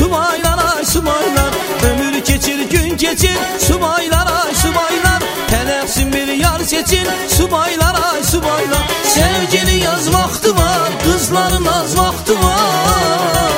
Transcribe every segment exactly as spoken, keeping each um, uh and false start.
subaylar ay subaylar. Ömür geçir gün geçir subaylar ay subaylar. Telefsin bir yar seçin subaylar ay subaylar. Sevgili yaz vakti var, kızların az vakti var.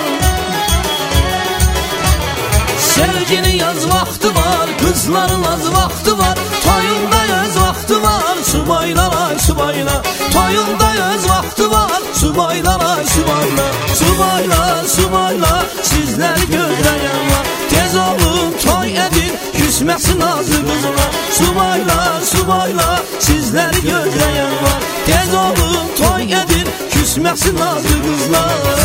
Sevgili yaz vakti var, kızların az vakti var. Toyunda yaz vakti var subaylar ay subaylar. Toyunda yaz vakti var subaylar ay subaylar. Subaylar subaylar sizler gözleyen var. Tez olun toy edin küsmesin nazlı kızlar. Subaylar subaylar sizler gözleyen var. Tez olun toy edin küsmesin nazlı kızlar.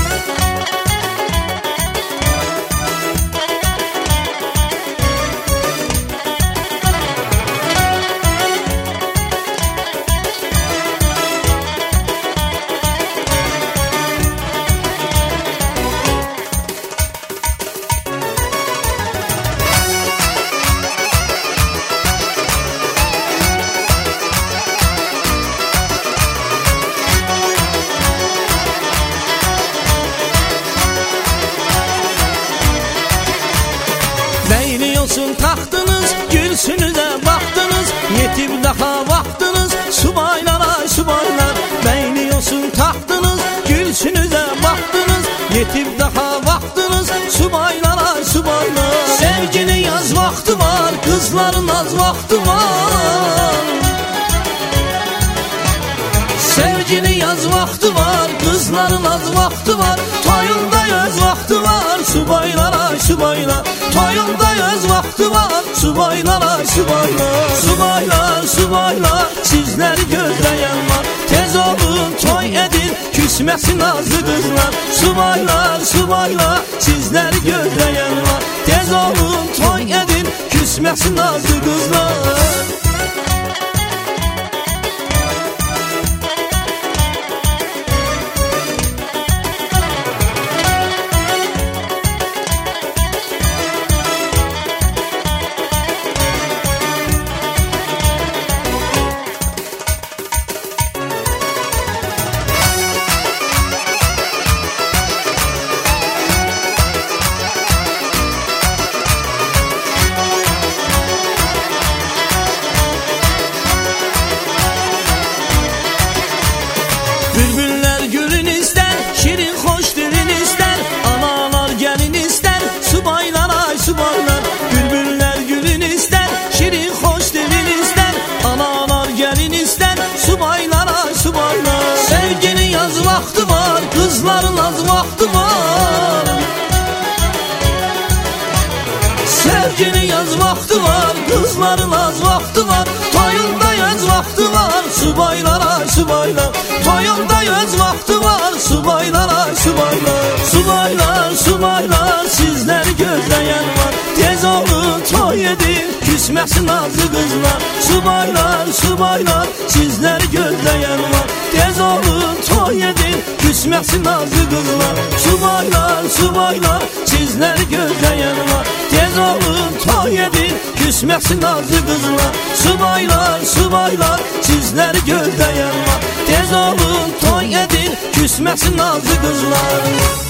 Olsun taxtınız, gülsünüze baktınız. Yetib daha vaktiniz subaylar ay subaylar. Beyni olsun taxtınız, gülsünüze baktınız. Yetib daha vaktiniz subaylar ay subaylar. Sevgili yaz vakti var, kızların az vakti var. Sevgili yaz vakti var, kızların az vakti var. Toyunda yaz vakti var subaylar ay subaylar. Toyunda yaz vakti var subaylar ay subaylar. Subaylar subaylar sizler gözleyen var. Tez olun toy edin küsmesin nazlı kızlar. Subaylar subaylar sizler gözleyen var. Tez olun toy edin küsmesin nazlı kızlar. Bülbüller gülün ister, şirin hoş dilin ister. Analar gelin ister, subaylar ay subaylar. Bülbüller gülün ister, şirin hoş dilin ister. Analar gelin ister, subaylar ay subaylar. Sevgili yaz vakti var, kızların az vakti var. Sevgili yaz vakti var, kızların az vakti var. Toyunda yaz vakti var subaylar ay subaylar. Toyunda yaz vakti var subaylar ay subaylar. Subaylar subaylar sizler gözleyen var. Tez olun toy edin küsmesin nazlı kızlar. Subaylar subaylar sizler gözleyen var. Tez olun toy edin küsmesin nazlı kızlar. Subaylar subaylar sizler gözleyen var. Tez olun toy edin küsmesin nazlı kızlar. Subaylar subaylar sizler gözleyen var. Tez olun toy edin küsmesin nazlı kızlar.